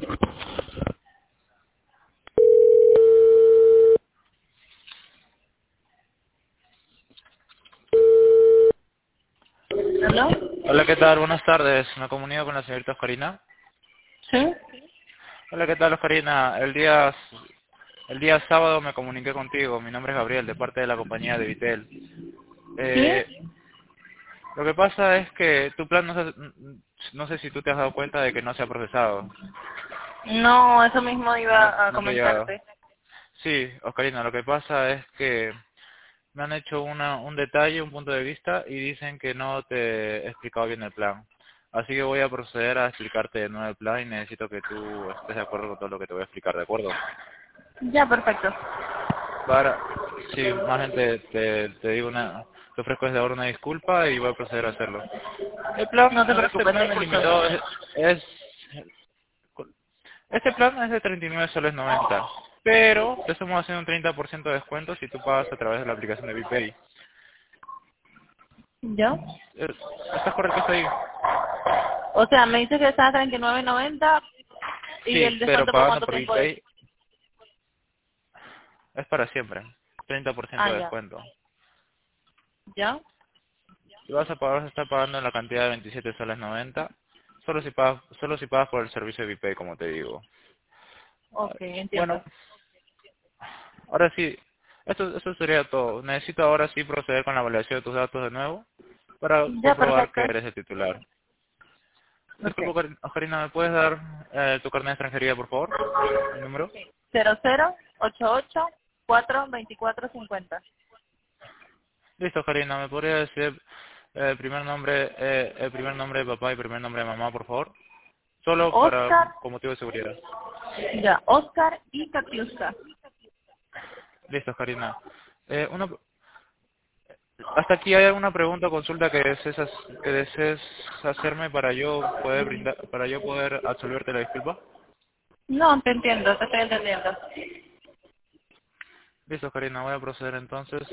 ¿Aló? Hola, ¿qué tal? Buenas tardes. Me comunico con la señorita Oscarina. ¿Sí? Hola, ¿qué tal, Oscarina? El día sábado me comuniqué contigo. Mi nombre es Gabriel, de parte de la compañía de Vitel. ¿Sí? Eh, lo que pasa es que tu plan no sé si tú te has dado cuenta de que no se ha procesado. No, eso mismo No, iba a no te ha llegado. comentarte. Sí, Oscarina, lo que pasa es que me han hecho un detalle, un punto de vista y dicen que no te he explicado bien el plan. Así que voy a proceder a explicarte de nuevo el plan y necesito que tú estés de acuerdo con todo lo que te voy a explicar, ¿de acuerdo? Ya, perfecto. Para, sí, más bien te digo te ofrezco desde ahora una disculpa y voy a proceder a hacerlo. No te Tu preocupes, te plan escucho. ilimitado es, este plan es de 39 soles 90, pero te estamos haciendo un 30% de descuento si tú pagas a través de la aplicación de VPay. ¿Ya? ¿Estás correcto hasta ahí? O sea, me dice que está a 39.90 y Sí, el pero descuento por pagando cuánto por tiempo es. VPay es para siempre. 30% Ah, de ya. descuento. ¿Ya? Si vas a estar pagando en la cantidad de 27 soles 90, solo si pagas por el servicio de VPay, como te digo. Ok, entiendo. Bueno, ahora sí, esto sería todo. Necesito ahora sí proceder con la validación de tus datos de nuevo para Ya, comprobar que perfecto. eres el titular. Ok. Disculpa, Oscarina, ¿me puedes dar tu carnet de extranjería, por favor? ¿El número? 0088 42450. Listo, Karina, ¿me podría decir el primer nombre de papá y primer nombre de mamá, por favor? Solo Oscar, con motivo de seguridad. ya, Oscar y Katiuska. Listo, Karina. Hasta aquí hay alguna pregunta o consulta que desees hacerme para yo poder absolverte la disculpa. No, te entiendo, te estoy entendiendo. Listo, Karina, voy a proceder entonces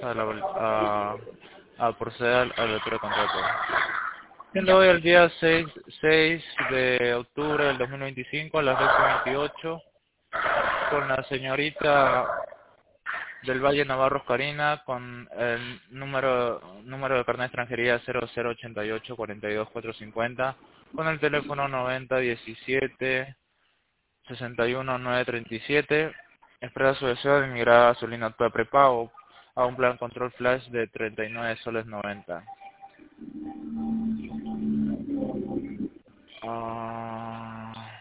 a proceder a la lectura de contrato. Siendo Ya. hoy el día 6 de octubre del 2025 a las 12:28 con la señorita del Valle Navarro Oscarina con el número de carnet de extranjería 0088 42450 con el teléfono 9017 61 937. Expresa su deseo de emigrar a su línea actual prepago a un plan control flash de 39 soles 90. Ah,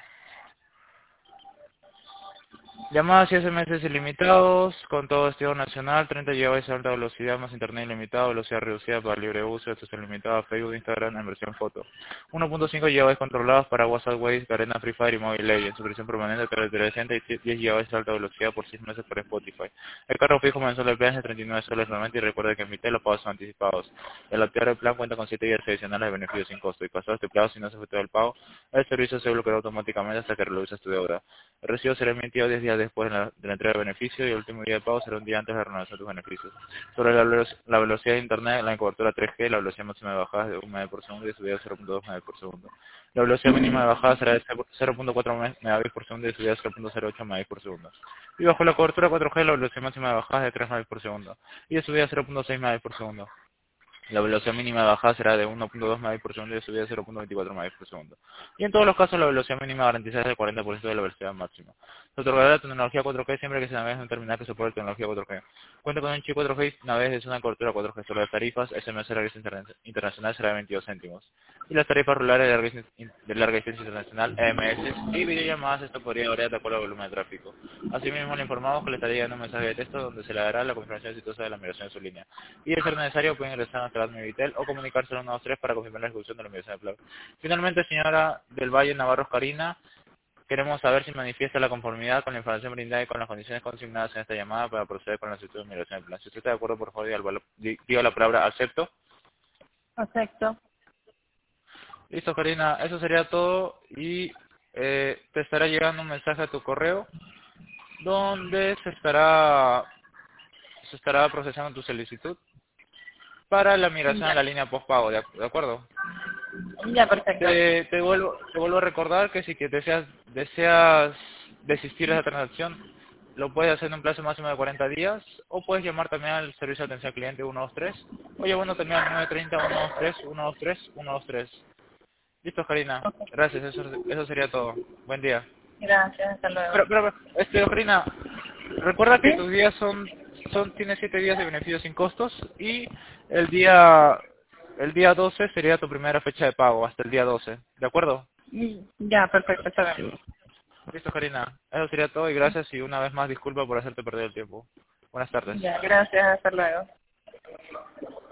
Llamadas y SMS ilimitados, con todo destino nacional, 30 GB de alta velocidad más internet ilimitado, velocidad reducida para libre uso, acceso limitado a Facebook e Instagram en versión foto. 1.5 GB controlados para WhatsApp, Waze, Garena, Free Fire y Mobile Legends, suscripción permanente de 360 y 10 GB de alta velocidad por 6 meses por Spotify. El carro fijo mensual de plan es de 39 soles 90 y recuerde que emite los pagos son anticipados. El activar el plan cuenta con 7 días adicionales de beneficios sin costo y pasado este plazo, si no se efectúa el pago, el servicio se bloqueará automáticamente hasta que realices tu deuda. El recibo será emitido 10 días después de la entrega de beneficio y el último día de pago será un día antes de renovación de tus beneficios. Sobre la velocidad de Internet, la cobertura 3G, la velocidad máxima de bajada es de 1 Mbps por segundo y de subida de 0.2 Mbps por segundo. La velocidad mínima de bajada será de 0.4 Mbps por segundo y de subida de 0.08 Mbps por segundo. Y bajo la cobertura 4G, la velocidad máxima de bajada es de 3 Mbps por segundo y de subida de 0.6 Mbps por segundo. La velocidad mínima de bajada será de 1.2 Mbps por segundo y de subida de 0.24 Mbps por segundo. Y en todos los casos la velocidad mínima garantizada es del 40% de la velocidad máxima. Se otorgará la tecnología 4G siempre que se navegue en un terminal que soporte tecnología 4G. Cuenta con un chip 4G y navegue desde una cobertura 4G. Sobre las tarifas, SMS de larga distancia internacional será de 22 céntimos. Y las tarifas rurales de larga distancia internacional, EMS, y videollamadas, esto podría variar de acuerdo al volumen de tráfico. Asimismo, le informamos que le estaría llegando un mensaje de texto donde se le dará la confirmación exitosa de la migración de su línea. Y de ser necesario, pueden ingresar a nuestra admin Vitel o comunicarse al 123 para confirmar la ejecución de la migración de plan. Finalmente, señora del Valle Navarro Oscarina, queremos saber si manifiesta la conformidad con la información brindada y con las condiciones consignadas en esta llamada para proceder con la solicitud de migración de plan. Si usted está de acuerdo, por favor, diga la palabra acepto. Perfecto. Listo, Karina, eso sería todo y te estará llegando un mensaje a tu correo donde se estará procesando tu solicitud para la migración a Ya. la línea postpago, ¿de acuerdo? Ya, perfecto. Te vuelvo a recordar que si que deseas desistir de la transacción, lo puedes hacer en un plazo máximo de 40 días, o puedes llamar también al servicio de atención al cliente 123, o llamando también al 930 123 123 123. Listo, Karina. Ok. Gracias, eso sería todo. Buen día. Gracias, hasta luego. Pero, Karina, recuerda que ¿Sí? tus días tiene 7 días de beneficios sin costos, y el día el día 12 sería tu primera fecha de pago, hasta el día 12. ¿De acuerdo? Ya, perfecto, está bien. Listo, Karina. Eso sería todo, y gracias, y una vez más disculpa por hacerte perder el tiempo. Buenas tardes. Ya, gracias, hasta luego.